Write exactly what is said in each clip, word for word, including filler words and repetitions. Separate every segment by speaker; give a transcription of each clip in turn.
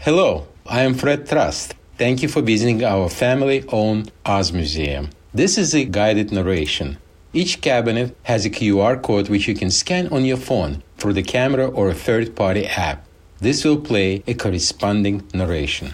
Speaker 1: Hello, I am Fred Trust. Thank you for visiting our family-owned Oz Museum. This is a guided narration. Each cabinet has a Q R code which you can scan on your phone through the camera or a third-party app. This will play a corresponding narration.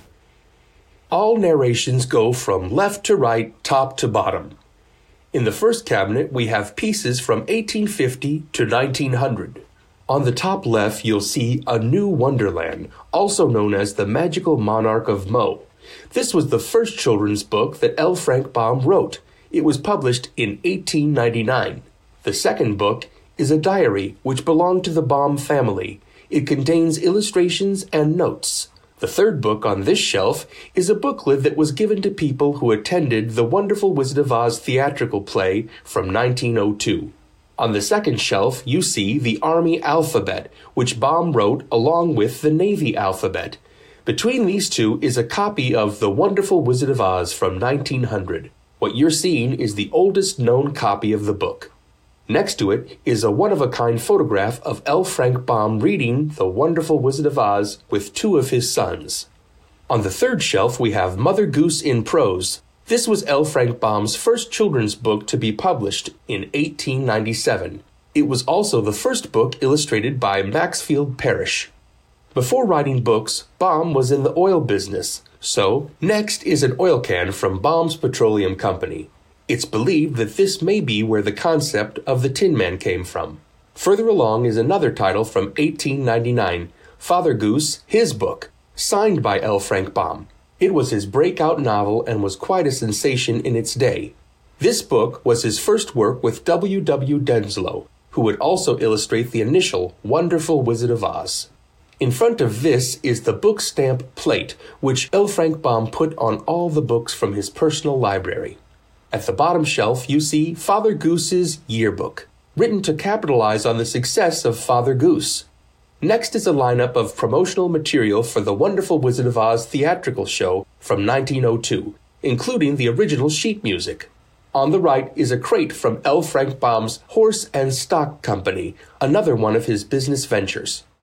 Speaker 2: All narrations go from left to right, top to bottom. In the first cabinet, we have pieces from eighteen fifty to nineteen hundred. On the top left, you'll see A New Wonderland, also known as The Magical Monarch of Mo. This was the first children's book that L. Frank Baum wrote. It was published in eighteen ninety-nine. The second book is a diary which belonged to the Baum family. It contains illustrations and notes. The third book on this shelf is a booklet that was given to people who attended the Wonderful Wizard of Oz theatrical play from nineteen oh two. On the second shelf, you see the Army alphabet, which Baum wrote along with the Navy alphabet. Between these two is a copy of The Wonderful Wizard of Oz from nineteen hundred. What you're seeing is the oldest known copy of the book. Next to it is a one-of-a-kind photograph of L. Frank Baum reading The Wonderful Wizard of Oz with two of his sons. On the third shelf, we have Mother Goose in Prose. This was L. Frank Baum's first children's book to be published in eighteen ninety-seven. It was also the first book illustrated by Maxfield Parrish. Before writing books, Baum was in the oil business. So, next is an oil can from Baum's Petroleum Company. It's believed that this may be where the concept of the Tin Man came from. Further along is another title from eighteen ninety-nine, Father Goose, His Book, signed by L. Frank Baum. It was his breakout novel and was quite a sensation in its day. This book was his first work with W. W. Denslow, who would also illustrate the initial Wonderful Wizard of Oz. In front of this is the book stamp plate, which L. Frank Baum put on all the books from his personal library. At the bottom shelf, you see Father Goose's Yearbook, written to capitalize on the success of Father Goose. Next is a lineup of promotional material for the Wonderful Wizard of Oz theatrical show from nineteen oh two, including the original sheet music. On the right is a crate from L. Frank Baum's Horse and Stock Company, another one of his business ventures.